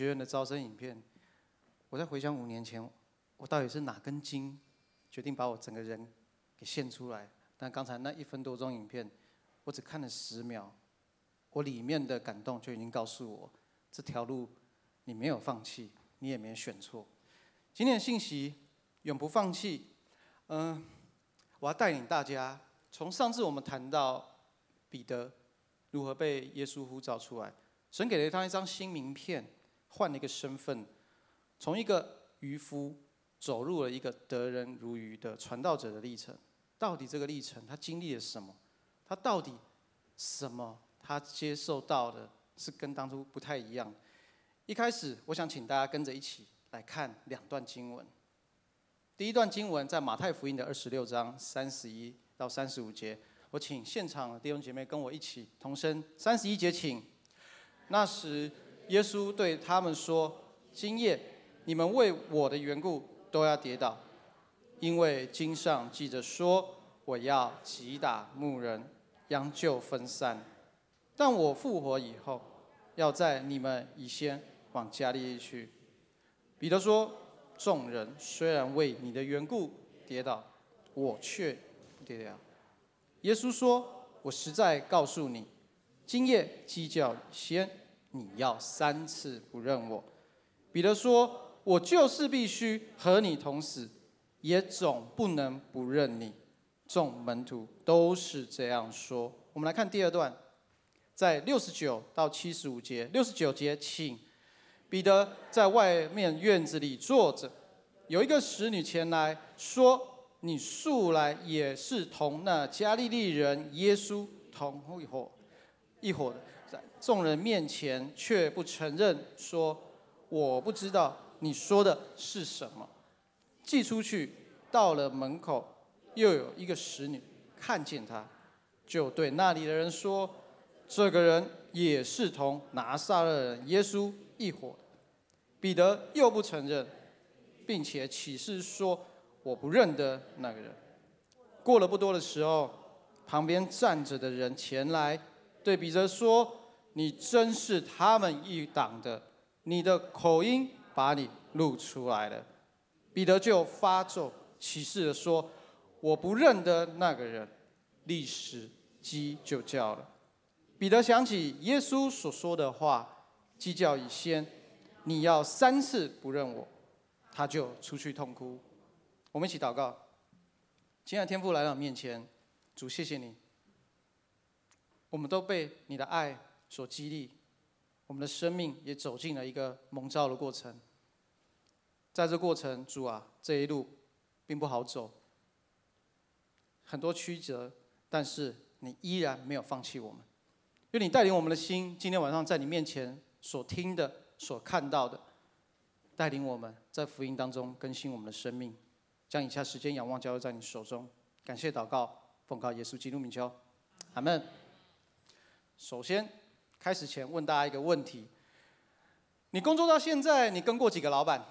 学院的招生影片，我在回想5年前，我到底是哪根筋决定把我整个人给献出来？但刚才那1分多钟影片，我只看了10秒，我里面的感动就已经告诉我，这条路你没有放弃，你也没有选错。今天的信息，永不放弃。我要带领大家，从上次我们谈到彼得如何被耶稣呼召出来，神给了他一张新名片，换了一个身份，从一个渔夫走入了一个得人如鱼的传道者的历程。到底这个历程他经历了什么？他到底什么？他接受到的是跟当初不太一样。一开始，我想请大家跟着一起来看2段经文。第一段经文在马太福音的26章31到35节，我请现场的弟兄姐妹跟我一起同声31节，请。那时，耶稣对他们说：“今夜你们为我的缘故都要跌倒，因为经上记着说，我要击打牧人，羊就分散。但我复活以后，要在你们以先往加利利去。”彼得说：“众人虽然为你的缘故跌倒，我却不跌倒。”耶稣说：“我实在告诉你，今夜鸡叫以先，你要3次不认我。”彼得说：“我就是必须和你同死，也总不能不认你。”众门徒都是这样说。我们来看第2段，在69到75节。69节，请。彼得在外面院子里坐着，有一个使女前来说：“你素来也是同那加利利人耶稣同一伙的。”在众人面前却不承认，说：“我不知道你说的是什么。”寄出去，到了门口，又有一个使女看见他，就对那里的人说：“这个人也是同拿撒勒人耶稣一伙的。”彼得又不承认，并且起誓说：“我不认得那个人。”过了不多的时候，旁边站着的人前来对彼得说：“你真是他们一党的，你的口音把你录出来了。”彼得就发咒起誓地说：“我不认得那个人。”立时鸡就叫了。彼得想起耶稣所说的话：“鸡叫以先，你要3次不认我。”他就出去痛哭。我们一起祷告。亲爱的天父，来到你面前，主，谢谢你，我们都被你的爱所激励，我们的生命也走进了一个蒙召的过程。在这过程，主啊，这一路并不好走，很多曲折，但是你依然没有放弃我们。愿你带领我们的心，今天晚上在你面前所听的、所看到的，带领我们在福音当中更新我们的生命。将以下时间仰望交由在你手中，感谢祷告，奉靠耶稣基督名求，阿们。首先，开始前问大家一个问题：你工作到现在，你跟过几个老板？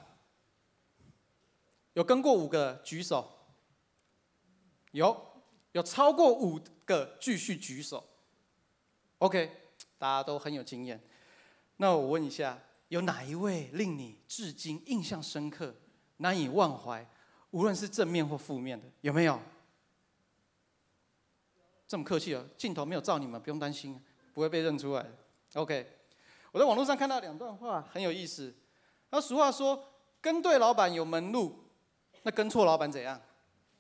有跟过5个举手？有超过5个继续举手。OK， 大家都很有经验。那我问一下，有哪一位令你至今印象深刻、难以忘怀？无论是正面或负面的，有没有？这么客气哦，镜头没有照你们，不用担心，不会被认出来的。OK， 我在网络上看到2段话，很有意思。那俗话说，跟对老板有门路，那跟错老板怎样？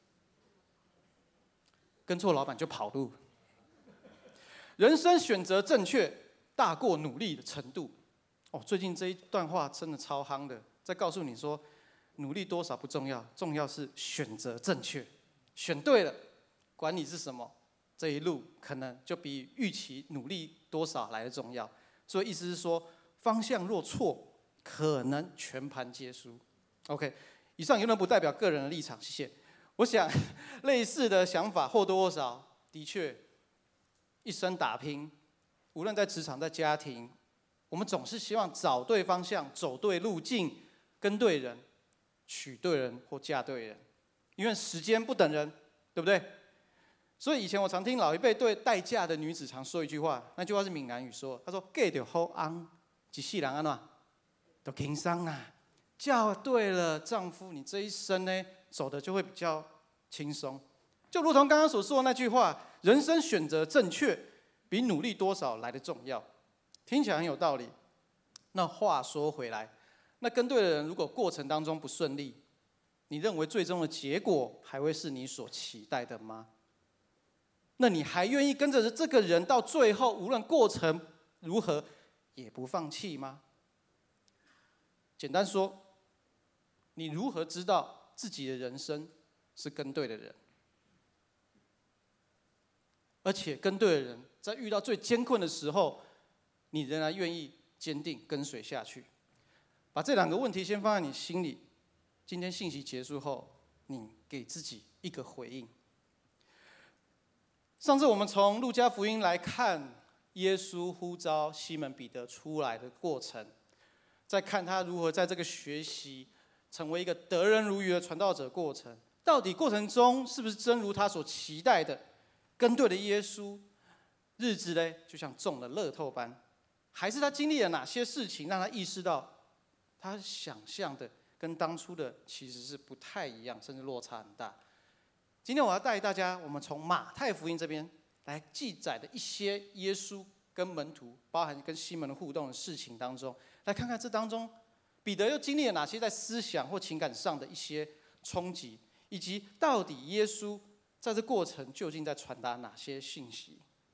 跟错老板就跑路。人生选择正确，大过努力的程度。最近这一段话真的超夯的，在告诉你说，努力多少不重要，重要是选择正确，选对了，管你是什么，这一路可能就比预期努力多少来的重要。所以意思是说，方向若错，可能全盘皆输。OK， 以上言论不代表个人的立场，谢谢。我想类似的想法或多或少，的确，一生打拼，无论在职场、在家庭，我们总是希望找对方向、走对路径、跟对人、娶对人或嫁对人，因为时间不等人，对不对？所以以前我常听老一辈对待嫁的女子常说一句话，那句话是闽南语说，他说：“嫁就好翁，一世人安怎？ 都轻松啦，嫁对了丈夫，你这一生呢走的就会比较轻松。就如同刚刚所说的那句话，人生选择正确，比努力多少来得重要。听起来很有道理。那话说回来，那跟对的人如果过程当中不顺利，你认为最终的结果还会是你所期待的吗？那你还愿意跟着这个人到最后，无论过程如何，也不放弃吗？简单说，你如何知道自己的人生是跟对的人？而且跟对的人，在遇到最艰困的时候，你仍然愿意坚定跟随下去。把这两个问题先放在你心里。今天信息结束后，你给自己一个回应。上次我们从路加福音来看耶稣呼召西门彼得出来的过程，再看他如何在这个学习成为一个得人如鱼的传道者过程，到底过程中是不是真如他所期待的，跟对了耶稣，日子呢就像中了乐透般，还是他经历了哪些事情让他意识到他想象的跟当初的其实是不太一样，甚至落差很大。今天我要带大家，我们从马太福音这边来记载的一些耶稣跟门徒，包含跟西门的互动的事情当中，来看看这当中彼得又经历了哪些在思想或情感上的一些冲击，以及到底耶稣在这过程究竟在传达哪些信息。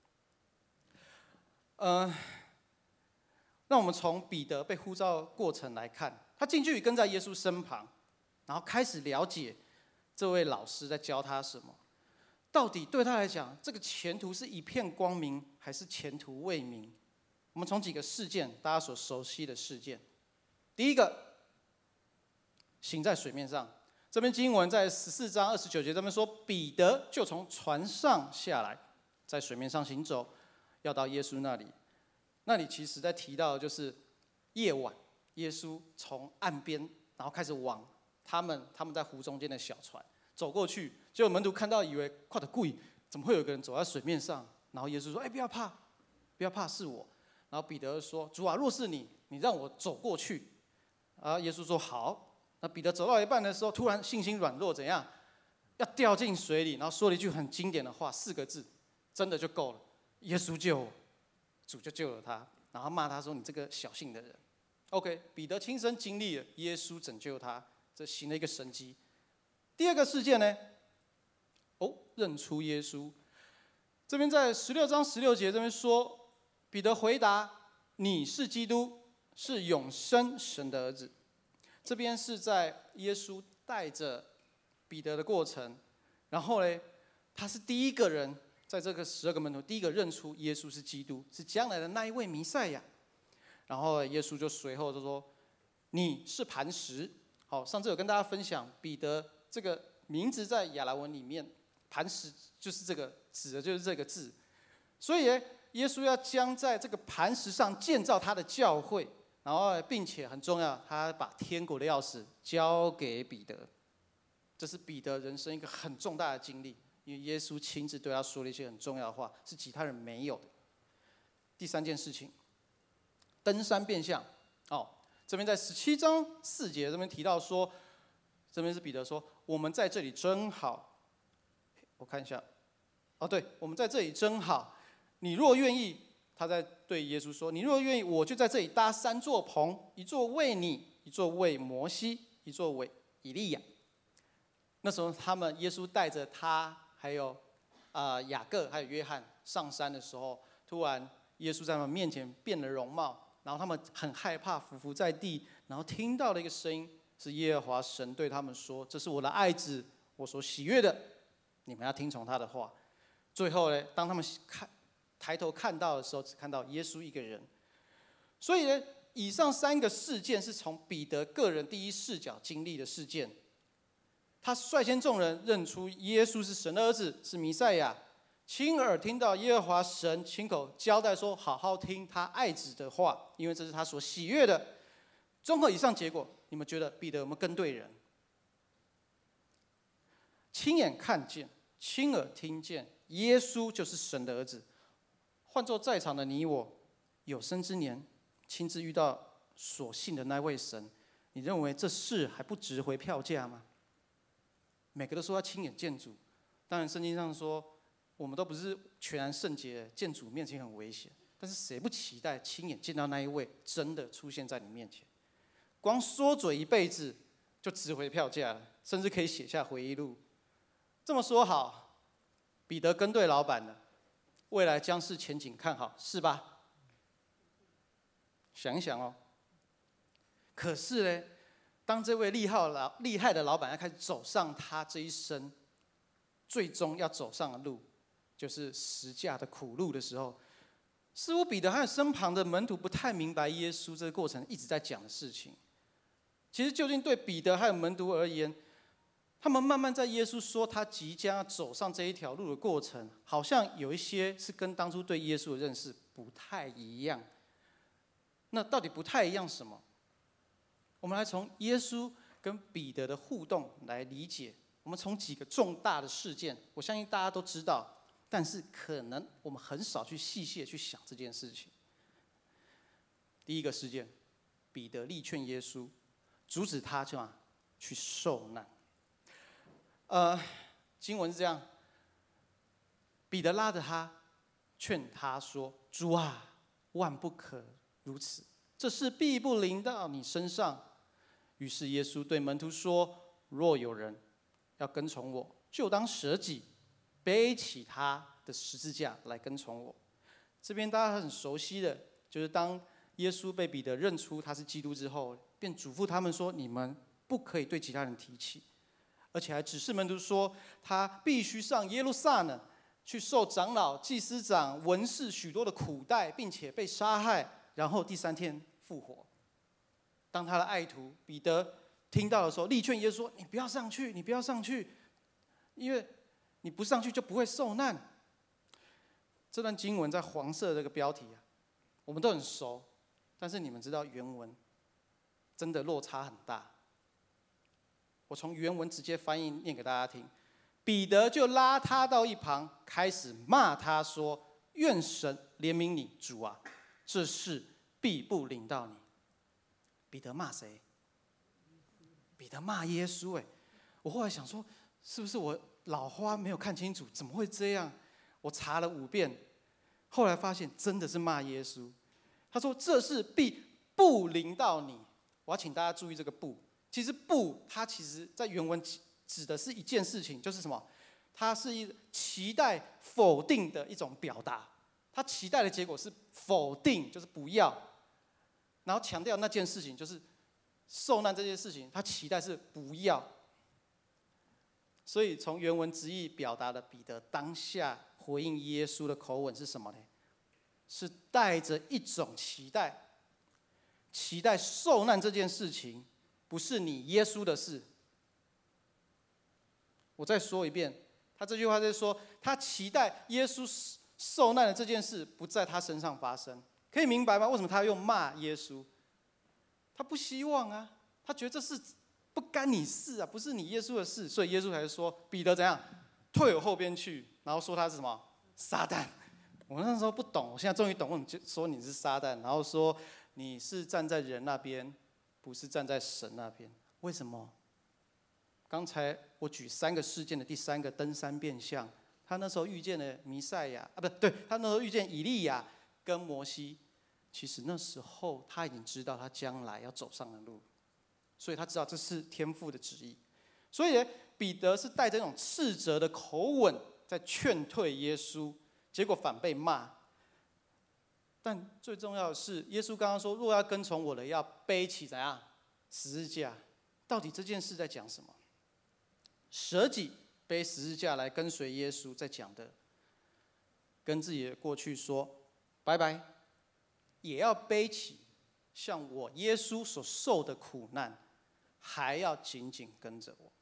让我们从彼得被呼召的过程来看，他近距离跟在耶稣身旁，然后开始了解这位老师在教他什么。到底对他来讲，这个前途是一片光明，还是前途未明？我们从几个事件，大家所熟悉的事件。第一个，行在水面上。这边经文在14章29节，这边说彼得就从船上下来，在水面上行走，要到耶稣那里。那里其实在提到的就是夜晚，耶稣从岸边，然后开始往他们在湖中间的小船走过去，结果门徒看到以为快得贵，怎么会有个人走在水面上？然后耶稣说：“不要怕，不要怕，是我。”然后彼得说：“主啊，若是你，你让我走过去。”啊，耶稣说：“好。”那彼得走到一半的时候，突然信心软弱，怎样？要掉进水里，然后说了一句很经典的话，4个字，真的就够了。耶稣救我，主就救了他，然后骂他说：“你这个小信的人。” OK， 彼得亲身经历了耶稣拯救他，这行了一个神迹。第二个事件呢？认出耶稣。这边在16章16节这边说，彼得回答：“你是基督，是永生神的儿子。”这边是在耶稣带着彼得的过程，然后呢，他是第一个人在这个12个门徒第一个认出耶稣是基督，是将来的那一位弥赛亚。然后耶稣就随后就说：“你是磐石。”好，上次有跟大家分享，彼得这个名字在亚兰文里面，磐石就是这个指的就是这个字。所以耶稣要将在这个磐石上建造他的教会，然后并且很重要，他把天国的钥匙交给彼得。这是彼得人生一个很重大的经历，因为耶稣亲自对他说了一些很重要的话，是其他人没有的。第三件事情，登山变相。这边在17章4节这边提到说，这边是彼得说：“我们在这里真好。”我看一下，对，我们在这里真好。你若愿意，他在对耶稣说：“你若愿意，我就在这里搭3座棚，一座为你，一座为摩西，一座为以利亚。”那时候耶稣带着他还有雅各还有约翰上山的时候，突然耶稣在他们面前变了容貌。然后他们很害怕，匍匐在地，然后听到了一个声音，是耶和华神对他们说：“这是我的爱子，我所喜悦的，你们要听从他的话。”最后呢，当他们抬头看到的时候，只看到耶稣一个人。所以呢，以上3个事件是从彼得个人第一视角经历的事件。他率先众人认出耶稣是神的儿子，是弥赛亚。亲耳听到耶和华神亲口交代说：“好好听他爱子的话，因为这是他所喜悦的。”综合以上结果，你们觉得彼得有没有跟对人？亲眼看见，亲耳听见，耶稣就是神的儿子。换作在场的你我，有生之年亲自遇到所信的那位神，你认为这事还不值回票价吗？每个都说要亲眼见主，当然圣经上说，我们都不是全然圣洁，见主面前很危险。但是谁不期待亲眼见到那一位真的出现在你面前？光说嘴一辈子就值回票价了，甚至可以写下回忆录。这么说好，彼得跟对老板了，未来将是前景看好，是吧？想一想哦。可是呢，当这位厉害的老板要开始走上他这一生最终要走上的路，就是十架的苦路的时候，似乎彼得和身旁的门徒不太明白耶稣这个过程一直在讲的事情。其实究竟对彼得还有门徒而言，他们慢慢在耶稣说他即将要走上这一条路的过程，好像有一些是跟当初对耶稣的认识不太一样。那到底不太一样什么？我们来从耶稣跟彼得的互动来理解。我们从几个重大的事件，我相信大家都知道，但是可能我们很少去细细的去想这件事情。第一个事件，彼得力劝耶稣，阻止他去受难。经文是这样，彼得拉着他，劝他说：“主啊，万不可如此，这事必不临到你身上。”于是耶稣对门徒说：“若有人要跟从我，就当舍己，背起他的十字架来跟从我。”这边大家很熟悉的，就是当耶稣被彼得认出他是基督之后，便嘱咐他们说：“你们不可以对其他人提起。”而且还指示门徒说，他必须上耶路撒冷去受长老、祭司长、文士许多的苦待，并且被杀害，然后第3天复活。当他的爱徒彼得听到的时候，力劝耶稣说：“你不要上去，你不要上去，因为你不上去就不会受难。”这段经文在黄色的这个标题我们都很熟，但是你们知道原文真的落差很大。我从原文直接翻译念给大家听。彼得就拉他到一旁，开始骂他说：“愿神怜悯你，主啊，这事必不临到你。”彼得骂谁？彼得骂耶稣。我后来想说，是不是我老花没有看清楚？怎么会这样？我查了5遍，后来发现真的是骂耶稣。他说：“这事必不临到你。”我要请大家注意这个“不”。其实“不”它其实在原文指的是一件事情，就是什么？它是一期待否定的一种表达。它期待的结果是否定，就是不要。然后强调那件事情就是受难这件事情，他期待是不要。所以从原文直译表达的彼得当下回应耶稣的口吻是什么呢？是带着一种期待，期待受难这件事情不是你耶稣的事。我再说一遍，他这句话在说，他期待耶稣受难的这件事不在他身上发生。可以明白吗？为什么他用骂耶稣？他不希望啊，他觉得这事不干你事啊，不是你耶稣的事，所以耶稣才说彼得怎样退我后边去，然后说他是什么撒旦。我那时候不懂，我现在终于懂为什么说你是撒旦，然后说你是站在人那边，不是站在神那边。为什么？刚才我举3个事件的第3个登山变相，他那时候遇见了弥赛亚不对，他那时候遇见以利亚跟摩西。其实那时候他已经知道他将来要走上的路，所以他知道这是天父的旨意。所以彼得是带着那种斥责的口吻在劝退耶稣，结果反被骂。但最重要的是，耶稣刚刚说，若要跟从我的，要背起怎样十字架。到底这件事在讲什么？舍己背十字架来跟随耶稣，在讲的，跟自己的过去说拜拜。也要背起像我耶稣所受的苦难，还要紧紧跟着我。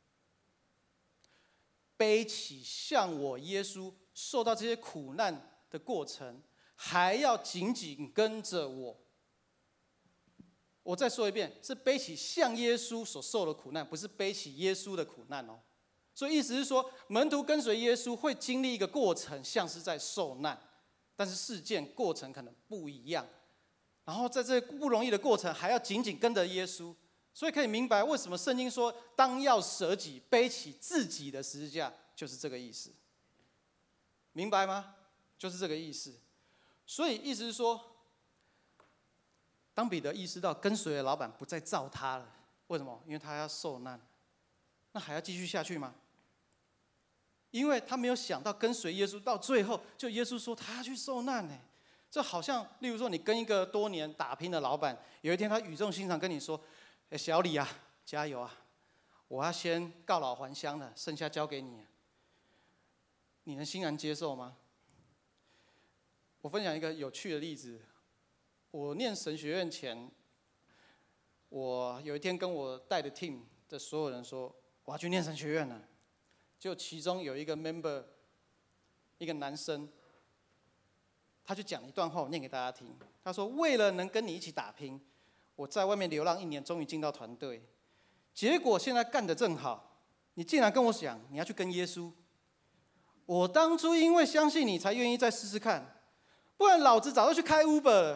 背起像我耶稣受到这些苦难的过程，还要紧紧跟着我。我再说一遍，是背起像耶稣所受的苦难，不是背起耶稣的苦难哦。所以意思是说，门徒跟随耶稣会经历一个过程，像是在受难。但是事件过程可能不一样， 然后在这不容易的过程，还要紧紧跟着耶稣。所以可以明白为什么圣经说，当要舍己，背起自己的十字架，就是这个意思。明白吗？就是这个意思。所以意思是说，当彼得意识到跟随的老板不再造他了，为什么？因为他要受难，那还要继续下去吗？因为他没有想到跟随耶稣到最后，就耶稣说他要去受难呢。这好像，例如说你跟一个多年打拼的老板，有一天他语重心长跟你说：“小李啊，加油啊！我要先告老还乡了，剩下交给你。”你能欣然接受吗？我分享一个有趣的例子。我念神学院前，我有一天跟我带的 team 的所有人说，我要去念神学院了。就其中有一个 member， 一个男生，他就讲一段话，我念给大家听。他说：“为了能跟你一起打拼，我在外面流浪1年，终于进到团队。结果现在干得正好，你竟然跟我讲你要去跟耶稣。我当初因为相信你，才愿意再试试看，不然老子早就去开 Uber 了。”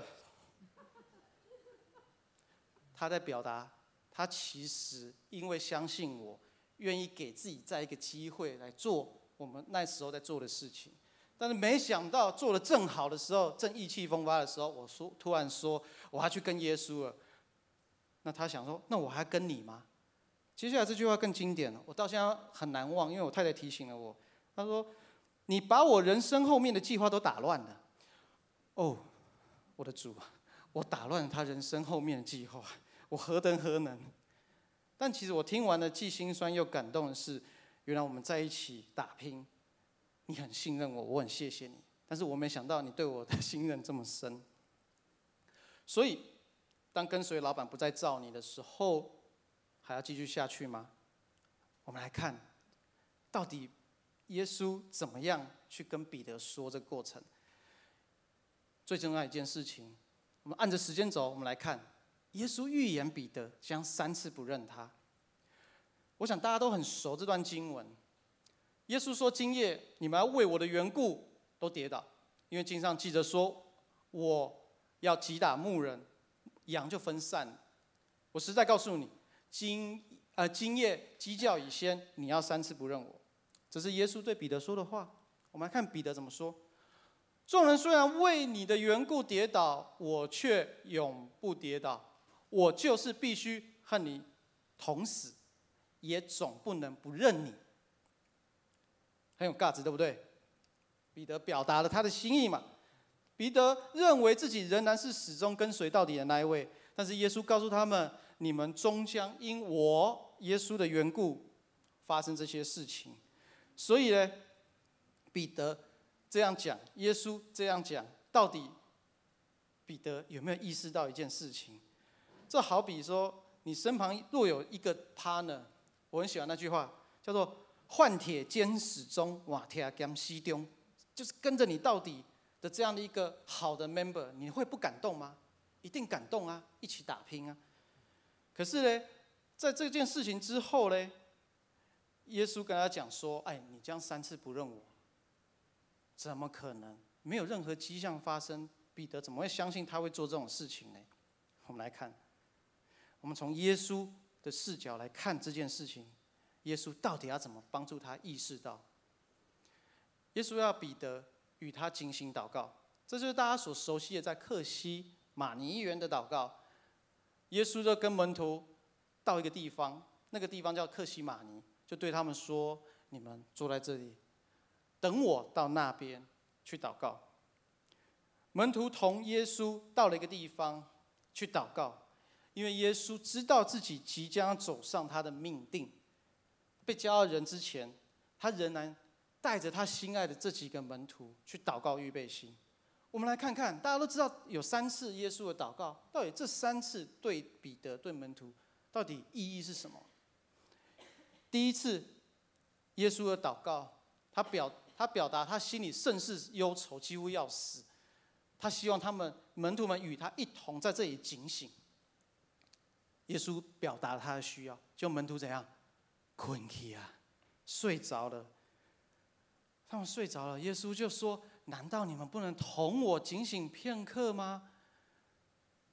他在表达，他其实因为相信我，愿意给自己再一个机会来做我们那时候在做的事情。但是没想到做得正好的时候，正意气风发的时候，我突然说我要去跟耶稣了。那他想说，那我还跟你吗？接下来这句话更经典了，我到现在很难忘，因为我太太提醒了我。她说：“你把我人生后面的计划都打乱了。”哦，我的主啊，我打乱了他人生后面的计划，我何等何能？但其实我听完了，既心酸又感动的是，原来我们在一起打拼，你很信任我，我很谢谢你。但是我没想到你对我的信任这么深。所以，当跟随老板不再照你的时候，还要继续下去吗？我们来看，到底耶稣怎么样去跟彼得说这个过程。最重要的一件事情，我们按着时间轴，我们来看，耶稣预言彼得将3次不认他。我想大家都很熟这段经文。耶稣说：“今夜你们要为我的缘故都跌倒，因为经上记着说，我要击打牧人，羊就分散了。我实在告诉你，今夜鸡叫以先，你要3次不认我。”这是耶稣对彼得说的话。我们来看彼得怎么说：“众人虽然为你的缘故跌倒，我却永不跌倒。我就是必须和你同死，也总不能不认你。”很有价值，对不对？彼得表达了他的心意嘛。彼得认为自己仍然是始终跟随到底的那一位，但是耶稣告诉他们：你们终将因我耶稣的缘故发生这些事情。所以呢，彼得这样讲，耶稣这样讲，到底彼得有没有意识到一件事情？这好比说，你身旁若有一个 partner， 我很喜欢那句话，叫做“换铁坚始终，瓦铁兼西中”，就是跟着你到底的这样的一个好的 member， 你会不感动吗？一定感动啊，一起打拼啊。可是呢，在这件事情之后呢，耶稣跟他讲说：“哎，你将3次不认我，怎么可能？没有任何迹象发生，彼得怎么会相信他会做这种事情呢？”我们来看，我们从耶稣的视角来看这件事情，耶稣到底要怎么帮助他意识到？耶稣要彼得与他精心祷告，这就是大家所熟悉的在客西马尼园的祷告。耶稣就跟门徒到一个地方，那个地方叫客西马尼，就对他们说：“你们坐在这里，等我到那边去祷告。”门徒同耶稣到了一个地方去祷告，因为耶稣知道自己即将走上他的命定，被交到人之前，他仍然带着他心爱的这几个门徒去祷告预备心。我们来看看，大家都知道有3次耶稣的祷告，到底这3次对彼得、对门徒到底意义是什么？第一次，耶稣的祷告，他表达他心里甚是忧愁，几乎要死。他希望门徒们与他一同在这里警醒。耶稣表达了他的需要，就门徒怎样？困去啊，睡着了。他们睡着了，耶稣就说：“难道你们不能同我警醒片刻吗？”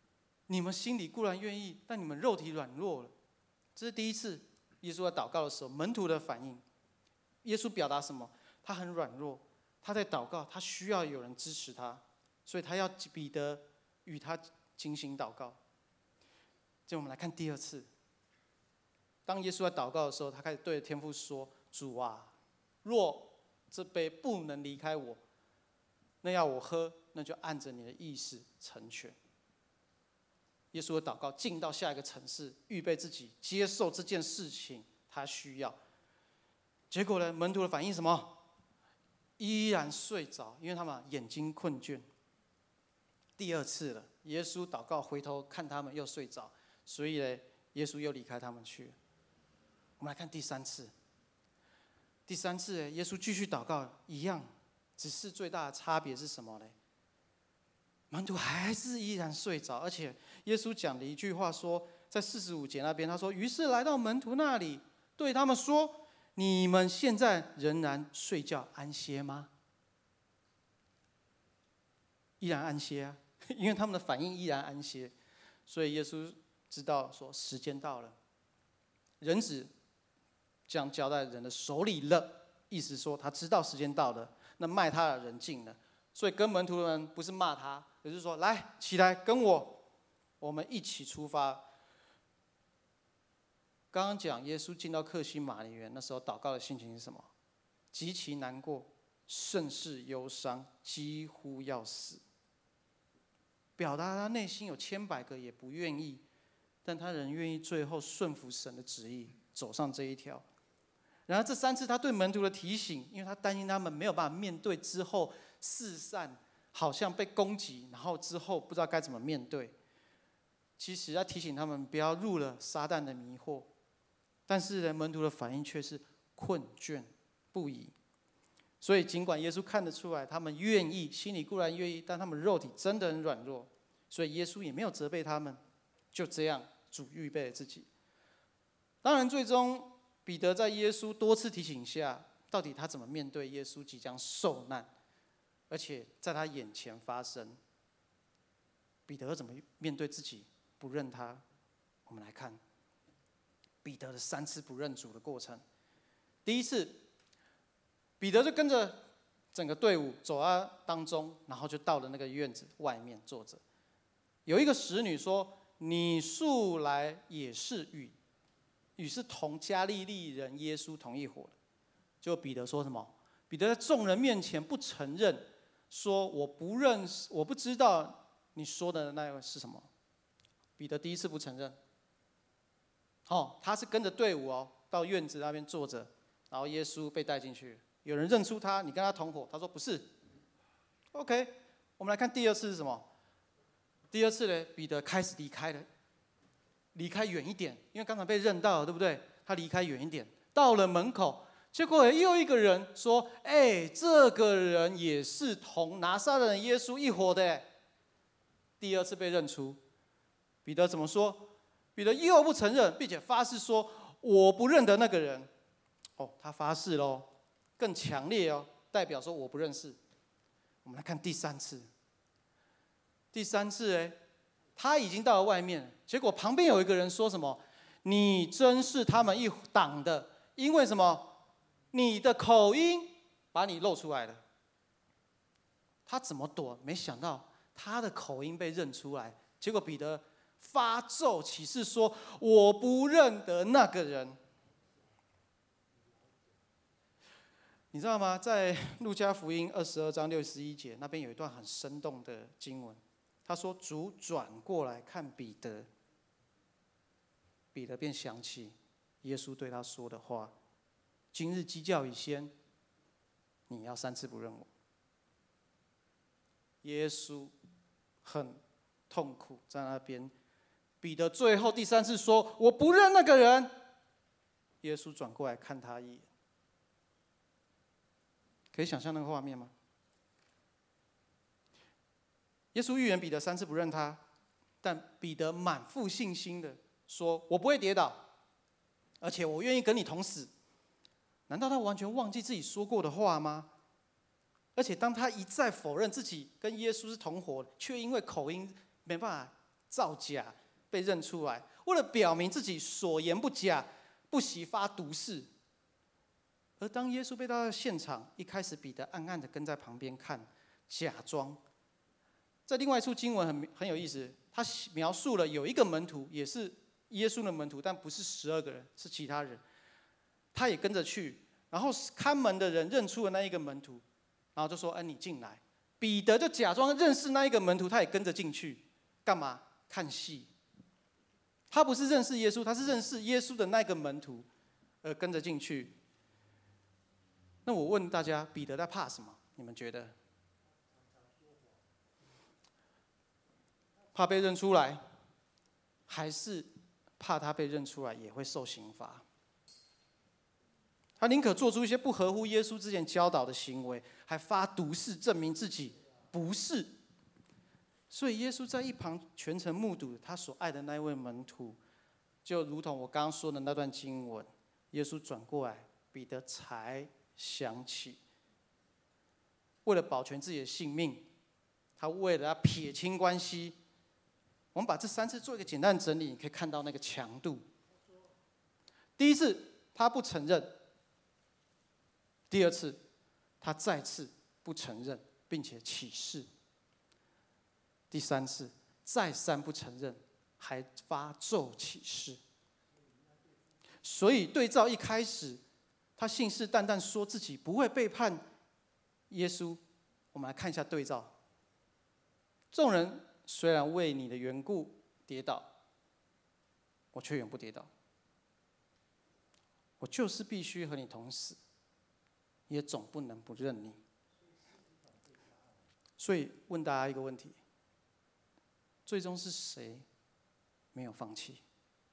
你们心里固然愿意，但你们肉体软弱了。这是第一次耶稣在祷告的时候，门徒的反应。耶稣表达什么？他很软弱，他在祷告，他需要有人支持他，所以他要彼得与他精心祷告。接着我们来看第二次，当耶稣在祷告的时候，他开始对着天父说：“主啊，若这杯不能离开我，那要我喝，那就按着你的意思成全。”耶稣的祷告进到下一个层次，预备自己接受这件事情，他需要。结果呢，门徒的反应是什么？依然睡着，因为他们眼睛困倦。第二次了，耶稣祷告回头看他们又睡着，所以呢，耶稣又离开他们去了。我们来看第三次。第三次呢，耶稣继续祷告，一样，只是最大的差别是什么呢？门徒还是依然睡着，而且耶稣讲了一句话说，在45节那边，他说：“于是来到门徒那里，对他们说：你们现在仍然睡觉安歇吗？”依然安歇啊，因为他们的反应依然安歇，所以耶稣知道说时间到了，人子将交在人的手里了，意思说他知道时间到了，那卖他的人进了，所以跟门徒们不是骂他，而是说来起来跟我们一起出发。刚刚讲耶稣进到客西马尼园，那时候祷告的心情是什么？极其难过，甚是忧伤，几乎要死。表达他内心有1,000,000个也不愿意，但他仍愿意最后顺服神的旨意，走上这一条。然而这3次他对门徒的提醒，因为他担心他们没有办法面对之后四散，好像被攻击，然后之后不知道该怎么面对。其实要提醒他们不要入了撒旦的迷惑，但是呢，门徒的反应却是困倦不已。所以尽管耶稣看得出来他们愿意，心里固然愿意，但他们肉体真的很软弱，所以耶稣也没有责备他们。就这样，主预备了自己。当然，最终彼得在耶稣多次提醒下，到底他怎么面对耶稣即将受难，而且在他眼前发生。彼得怎么面对自己不认他？我们来看彼得的3次不认主的过程。第一次，彼得就跟着整个队伍走到当中，然后就到了那个院子外面坐着。有一个使女说：“你素来也是与是同加利利人耶稣同一伙的。”结果彼得说什么？彼得在众人面前不承认，说：“我不认识，我不知道你说的那个是什么。”彼得第一次不承认。他是跟着队伍到院子那边坐着，然后耶稣被带进去。有人认出他，你跟他同伙，他说不是。OK， 我们来看第二次是什么？第二次呢，彼得开始离开了，离开远一点，因为刚才被认到了，对不对？他离开远一点，到了门口，结果又一个人说：“这个人也是同拿撒勒人耶稣一伙的。”第二次被认出，彼得怎么说？彼得又不承认，并且发誓说：“我不认得那个人。”他发誓喽。更强烈代表说我不认识。我们来看第3次。第3次他已经到了外面，结果旁边有一个人说什么：“你真是他们一党的，因为什么？你的口音把你露出来了。”他怎么躲？没想到他的口音被认出来，结果彼得发咒起誓说：“我不认得那个人。”你知道吗？在路加福音22章61节那边有一段很生动的经文，他说：“主转过来看彼得，彼得便想起耶稣对他说的话：今日鸡叫以先，你要3次不认我。”耶稣很痛苦，在那边，彼得最后第3次说：“我不认那个人。”耶稣转过来看他一眼。可以想象那个画面吗？耶稣预言彼得3次不认他，但彼得满腹信心的说：“我不会跌倒，而且我愿意跟你同死。”难道他完全忘记自己说过的话吗？而且当他一再否认自己跟耶稣是同伙，却因为口音没办法造假被认出来，为了表明自己所言不假，不惜发毒誓。而当耶稣被带到现场，一开始彼得暗暗的跟在旁边看，假装。在另外一处经文很有意思，他描述了有一个门徒，也是耶稣的门徒，但不是12个人，是其他人，他也跟着去。然后看门的人认出了那一个门徒，然后就说：“哎，你进来。”彼得就假装认识那一个门徒，他也跟着进去，干嘛？看戏。他不是认识耶稣，他是认识耶稣的那个门徒，跟着进去。那我问大家，彼得在怕什么？你们觉得？怕被认出来，还是怕他被认出来也会受刑罚？他宁可做出一些不合乎耶稣之前教导的行为，还发毒誓证明自己不是。所以耶稣在一旁全程目睹他所爱的那一位门徒，就如同我刚刚说的那段经文，耶稣转过来，彼得才想起，为了保全自己的性命，他为了要撇清关系。我们把这3次做一个简单的整理，你可以看到那个强度。第一次他不承认，第2次他再次不承认并且起誓，第3次再三不承认，还发咒起誓。所以对照一开始他信誓旦旦说自己不会背叛耶稣，我们来看一下对照。众人虽然为你的缘故跌倒，我却永不跌倒。我就是必须和你同死，也总不能不认你。所以问大家一个问题：最终是谁没有放弃？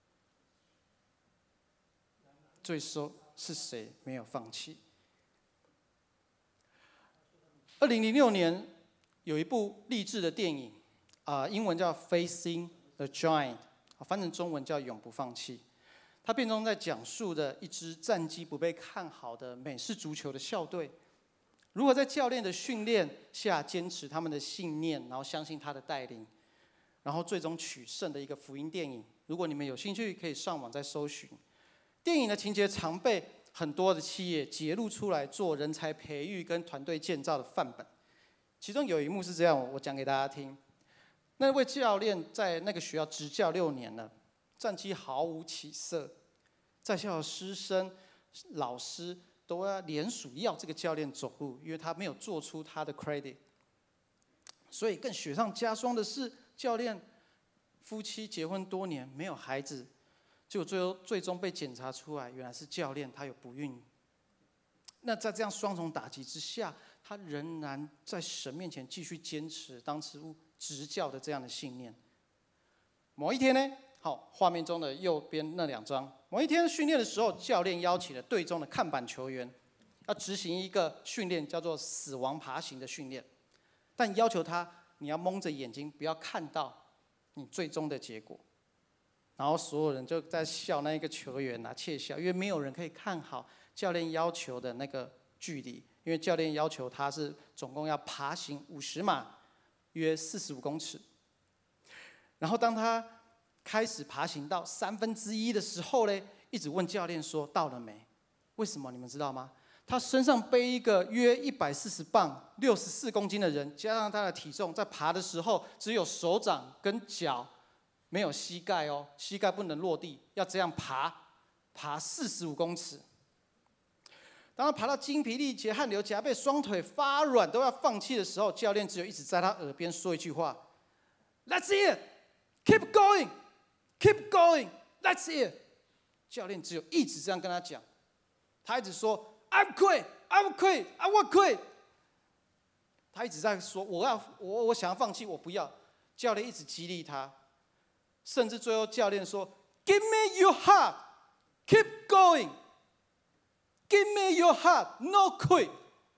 最终是谁没有放弃？2006年有一部励志的电影，英文叫《Facing the Giant》，翻成中文叫《永不放弃》。它片中在讲述的一支战绩不被看好的美式足球的校队，如何在教练的训练下坚持他们的信念，然后相信他的带领，然后最终取胜的一个福音电影。如果你们有兴趣，可以上网再搜寻。电影的情节常被很多的企业揭露出来做人才培育跟团队建造的范本。其中有一幕是这样，我讲给大家听。那位教练在那个学校执教6年了，战绩毫无起色，在校的师生、老师都要联署要这个教练走路，因为他没有做出他的 credit。所以更雪上加霜的是，教练夫妻结婚多年没有孩子，结果最终被检查出来，原来是教练他有不孕。那在这样双重打击之下，他仍然在神面前继续坚持当初执教的这样的信念。某一天呢，好，画面中的右边那2张，某一天训练的时候，教练邀请了队中的看板球员，要执行一个训练，叫做死亡爬行的训练，但要求他你要蒙着眼睛，不要看到你最终的结果。然后所有人就在笑那一个球员窃笑，因为没有人可以看好教练要求的那个距离，因为教练要求他是总共要爬行50码，约45公尺。然后当他开始爬行到1/3的时候呢，一直问教练说到了没？为什么你们知道吗？他身上背一个约140磅、64公斤的人，加上他的体重，在爬的时候只有手掌跟脚，没有膝盖哦，膝盖不能落地，要这样爬45公尺。当他爬到精疲力竭、汗流浃背、双腿发软都要放弃的时候，教练只有一直在他耳边说一句话 ：“That's it, keep going, keep going, that's it。”教练只有一直这样跟他讲，他一直说 ：“I'm quit, I'm quit, I won't quit。”他一直在说：“我想要放弃，我不要。”教练一直激励他，甚至最后教练说 ：“Give me your heart, keep going。” Give me your heart, no quit。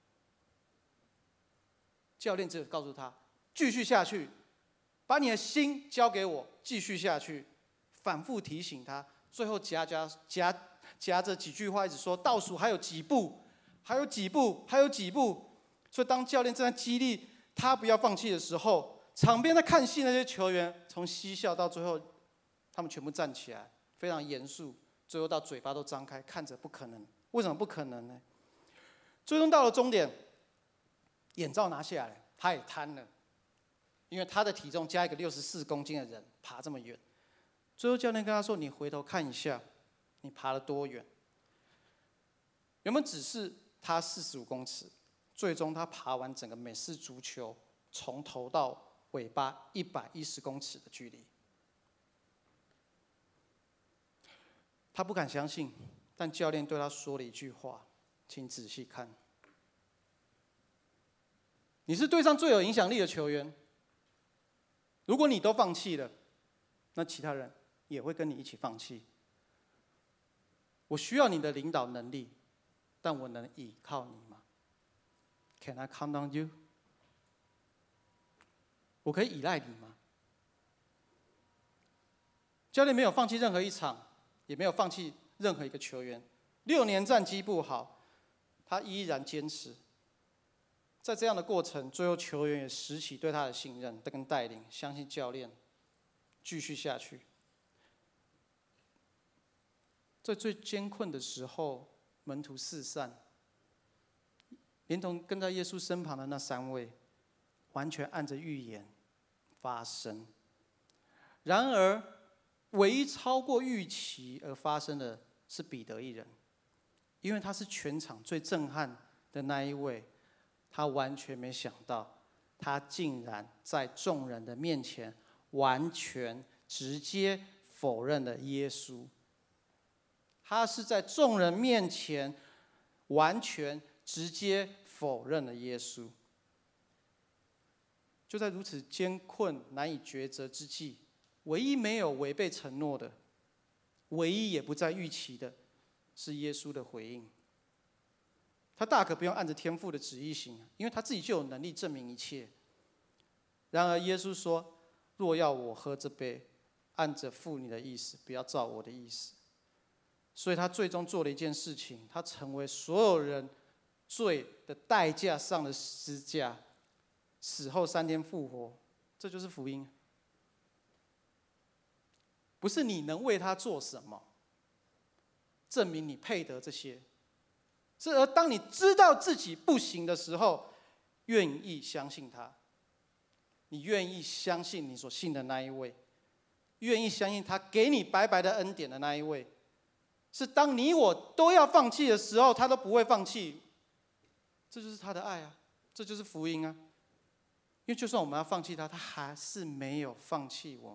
教练只有告诉他继续下去，把你的心交给我，继续下去，反复提醒他，最后夹着几句话，一直说倒数还有几步，还有几步，还有几步。所以当教练正在激励他不要放弃的时候， 场边在看戏那些球员，从嬉笑到最后，他们全部站起来，非常严肃，最后到嘴巴都张开，看着不可能。为什么不可能呢？最终到了终点，眼罩拿下来，他也瘫了，因为他的体重加一个64公斤的人爬这么远。最后教练跟他说：“你回头看一下，你爬了多远？”原本只是他45公尺，最终他爬完整个美式足球，从头到尾巴110公尺的距离。他不敢相信，但教练对他说了一句话，请仔细看。你是队上最有影响力的球员，如果你都放弃了，那其他人也会跟你一起放弃。我需要你的领导能力，但我能依靠你吗 ？Can I count on you？ 我可以依赖你吗？教练没有放弃任何一场，也没有放弃任何一个球员。6年战绩不好，他依然坚持。在这样的过程，最后球员也拾起对他的信任跟带领，相信教练，继续下去。在最艰困的时候，门徒四散，连同跟在耶稣身旁的那3位，完全按着预言发生。然而，唯一超过预期而发生的是彼得一人，因为他是全场最震撼的那一位。他完全没想到，他竟然在众人的面前完全直接否认了耶稣。他是在众人面前完全直接否认了耶稣。就在如此艰困难以抉择之际，唯一没有违背承诺的，唯一也不在预期的，是耶稣的回应。他大可不用按着天父的旨意行，因为他自己就有能力证明一切。然而耶稣说：“若要我喝这杯，按着父你的意思，不要照我的意思。”所以他最终做了一件事情，他成为所有人罪的代价上的十字架，死后3天复活，这就是福音。不是你能为他做什么，证明你配得这些。而当你知道自己不行的时候，愿意相信他，你愿意相信你所信的那一位，愿意相信他给你白白的恩典的那一位，是当你我都要放弃的时候，他都不会放弃。这就是他的爱啊，这就是福音啊。因为就算我们要放弃他，他还是没有放弃我们。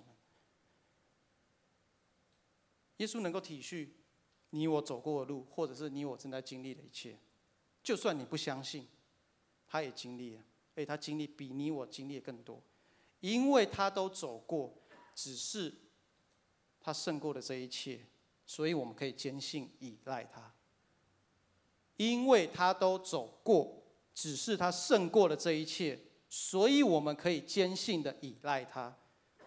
耶稣能够体恤你我走过的路，或者是你我正在经历的一切，就算你不相信，他也经历了，而且他经历比你我经历的更多，因为他都走过，只是他胜过了这一切，所以我们可以坚信依赖他。因为他都走过，只是他胜过了这一切，所以我们可以坚信的依赖他。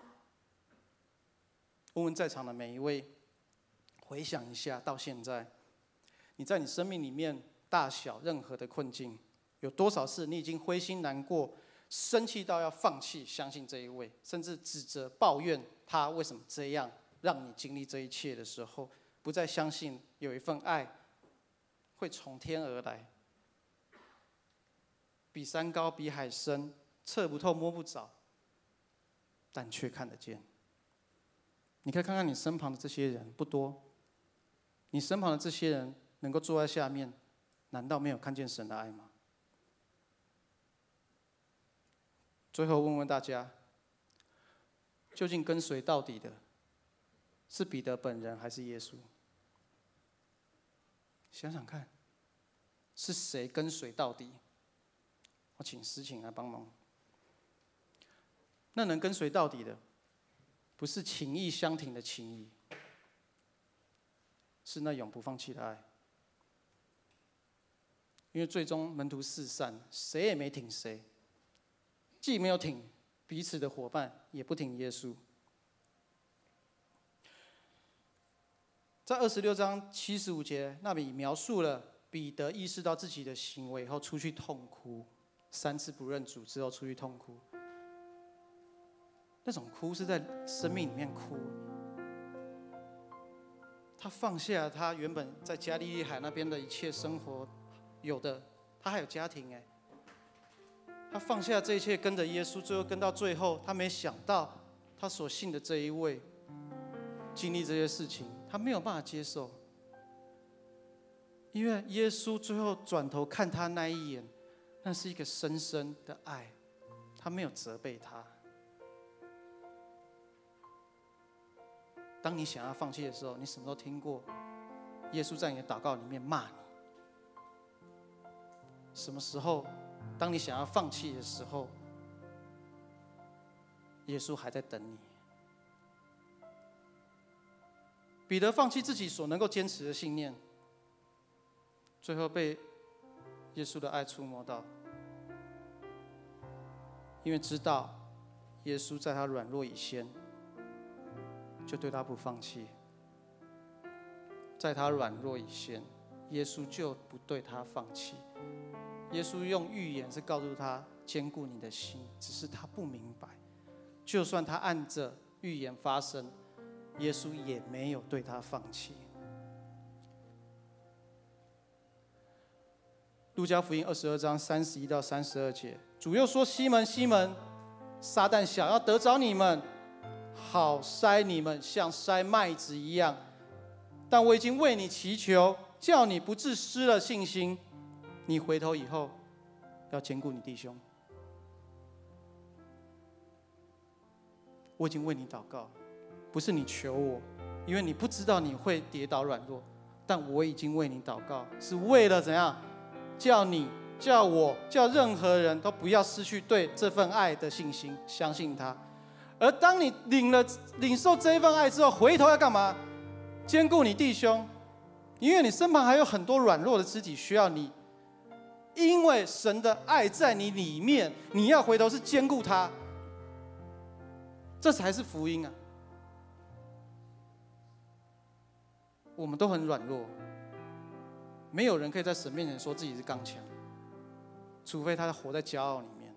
问问在场的每一位，回想一下，到现在，你在你生命里面大小任何的困境，有多少次你已经灰心难过，生气到要放弃相信这一位，甚至指责抱怨他为什么这样让你经历这一切的时候，不再相信有一份爱会从天而来，比山高比海深，测不透摸不着，但却看得见。你可以看看你身旁的这些人，不多，你身旁的这些人能够坐在下面，难道没有看见神的爱吗？最后问问大家，究竟跟随到底的是彼得本人还是耶稣？想想看，是谁跟随到底？我请诗晴来帮忙。那能跟随到底的，不是情义相挺的情谊，是那永不放弃的爱。因为最终门徒四散，谁也没挺谁，既没有挺彼此的伙伴，也不挺耶稣。在26章75节那里描述了彼得意识到自己的行为后出去痛哭，3次不认主之后出去痛哭。 那种哭是在生命里面哭。他放下他原本在加利利海那边的一切生活有的，他还有家庭哎，他放下这一切跟着耶稣，最后跟到最后，他没想到他所信的这一位经历这些事情，他没有办法接受，因为耶稣最后转头看他那一眼，那是一个深深的爱，他没有责备他。当你想要放弃的时候，你什么时候听过耶稣在你的祷告里面骂你？什么时候，当你想要放弃的时候，耶稣还在等你？彼得放弃自己所能够坚持的信念，最后被耶稣的爱触摸到，因为知道耶稣在他软弱以先，就对他不放弃。在他软弱以先，耶稣就不对他放弃。耶稣用预言是告诉他坚固你的心，只是他不明白。就算他按着预言发生，耶稣也没有对他放弃。路加福音22章31到32节，主又说：西门，西门，撒旦想要得着你们，好筛你们，像筛麦子一样。但我已经为你祈求，叫你不致失了信心。你回头以后，要兼顾你弟兄。我已经为你祷告，不是你求我，因为你不知道你会跌倒软弱，但我已经为你祷告，是为了怎样？叫你、叫我、叫任何人都不要失去对这份爱的信心，相信他。而当你领受这一份爱之后，回头要干嘛？兼顾你弟兄，因为你身旁还有很多软弱的肢体需要你。因为神的爱在你里面，你要回头是兼顾他，这才是福音啊！我们都很软弱，没有人可以在神面前说自己是刚强，除非他活在骄傲里面。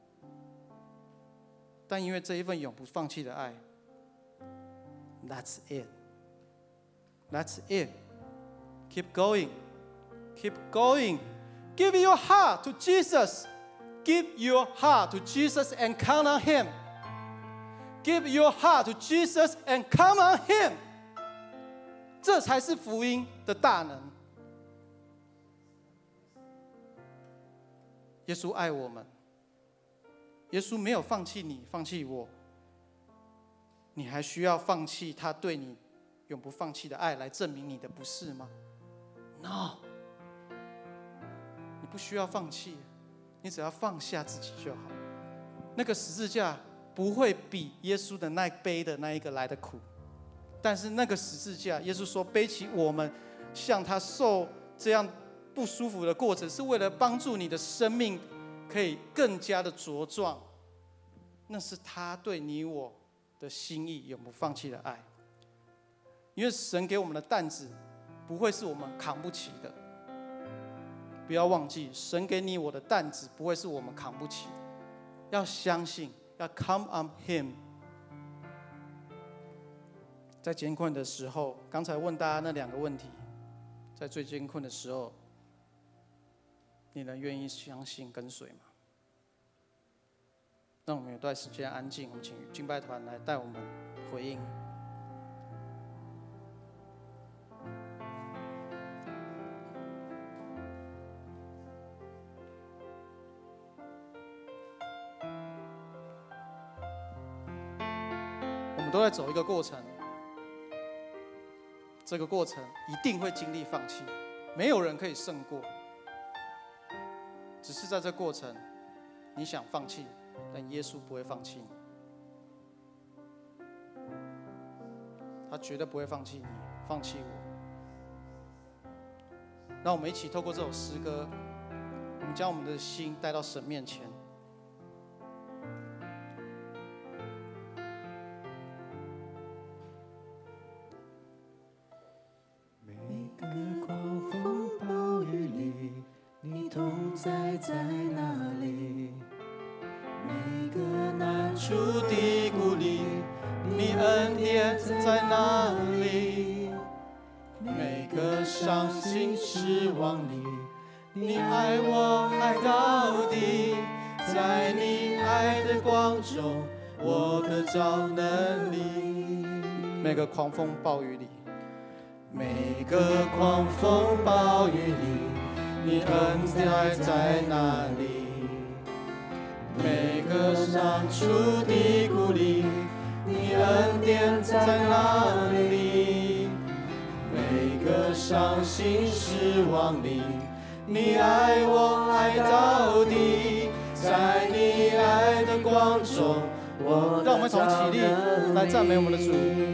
但因为这一份永不放弃的爱 ，That's it. That's it. Keep going. Keep going. Give your heart to Jesus. Give your heart to Jesus and count on Him. Give your heart to Jesus and count on Him. 这才是福音的大能。耶稣爱我们，耶稣没有放弃你，放弃我。你还需要放弃他对你永不放弃的爱来证明你的不是吗 ？No， 你不需要放弃，你只要放下自己就好。那个十字架不会比耶稣的那背的那一个来的苦，但是那个十字架，耶稣说背起我们，像他受这样不舒服的过程，是为了帮助你的生命可以更加的茁壮。那是他对你我的心意，永不放弃的爱。因为神给我们的担子不会是我们扛不起的，不要忘记，神给你我的担子不会是我们扛不起，要相信，要 come on Him。在艰困的时候，刚才问大家那两个问题，在最艰困的时候，你能愿意相信跟随吗？让我们有段时间安静，我们请敬拜团来带我们回应。我们都在走一个过程，这个过程一定会经历放弃，没有人可以胜过。只是在这过程，你想放弃，但耶稣不会放弃你，他绝对不会放弃你，放弃我。让我们一起透过这首诗歌，我们将我们的心带到神面前。在哪里？每个难处的鼓励， 你恩典在哪里？每个伤心失望里，你爱我爱到底，在你爱的光中，我得着能力。每个狂风暴雨里，每个狂风暴雨里，你恩典在哪里？每个伤处低谷里，你恩典在哪里？每个伤心失望里，你爱我爱到底，在你爱的光中，让我们从起立来赞美我们的主。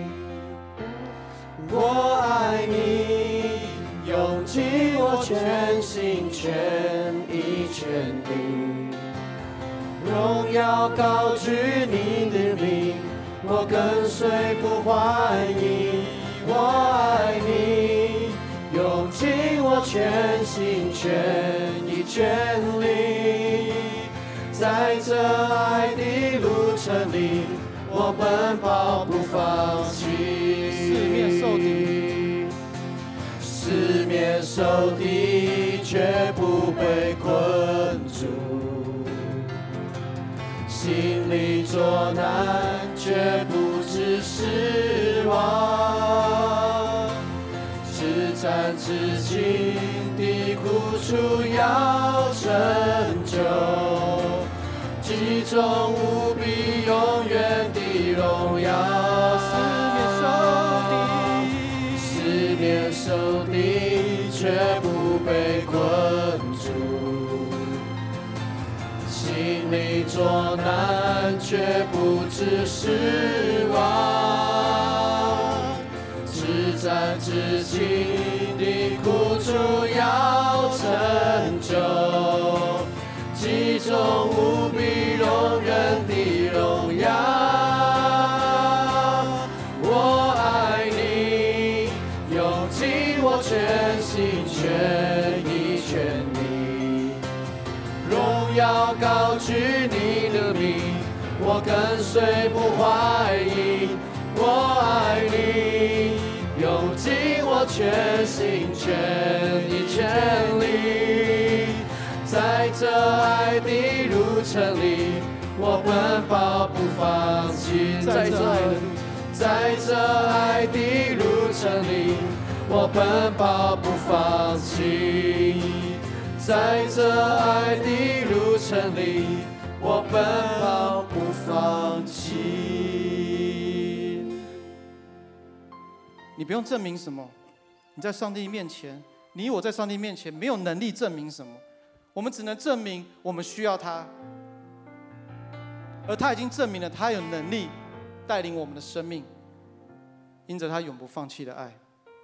我爱你，用尽我全心全意全力，荣耀高举你的名，我跟随不怀疑。我爱你，用尽我全心全意全力，在这爱的路程里，我奔跑不放弃。四面受敌，却不被困住，心里作难，却不致失望，至战至情的苦楚要成就，其中无比永远的荣耀。四面受敌，却不被困住，心里作难，却不致失望，至战至情的苦楚要成就，其中无比永远的荣耀。我爱你，用尽我全心全意全力，荣耀高举你的名，我跟随不怀疑。我爱你，用尽我全心全意全力，在这爱的路程里，我奔跑不放弃。在这爱的路程里，我奔跑不放弃。在这爱的路程里，我奔跑不放弃。你不用证明什么，你在上帝面前，你我在上帝面前没有能力证明什么，我们只能证明我们需要他，而他已经证明了他有能力带领我们的生命，因着他永不放弃的爱，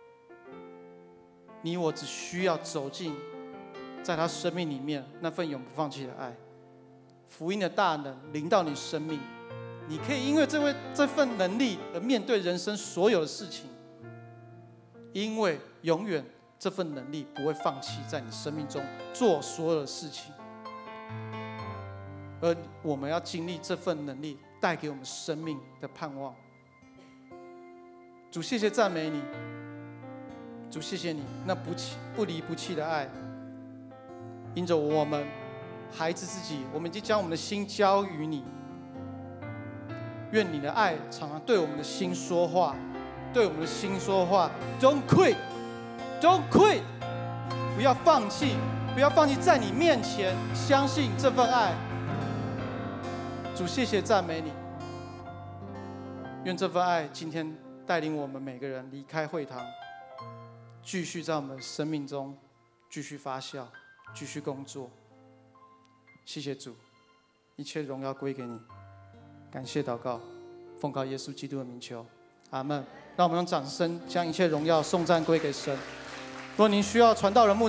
你我只需要走进在他生命里面那份永不放弃的爱，福音的大能临到你生命，你可以因为这份能力而面对人生所有的事情，因为永远这份能力不会放弃在你生命中做所有的事情，而我们要经历这份能力带给我们生命的盼望。主，谢谢赞美你，主，谢谢你那不离不弃的爱，因着我们孩子自己，我们已经将我们的心交于你，愿你的爱常常对我们的心说话，对我们的心说话。 Don't quit， Don't quit， 不要放弃，不要放弃在你面前相信这份爱。主，谢谢赞美你，愿这份爱今天带领我们每个人离开会堂，继续在我们生命中继续发酵，继续工作。谢谢主，一切荣耀归给你。感谢祷告，奉靠耶稣基督的名求，阿们。让我们用掌声将一切荣耀颂赞归给神。如果您需要传道人牧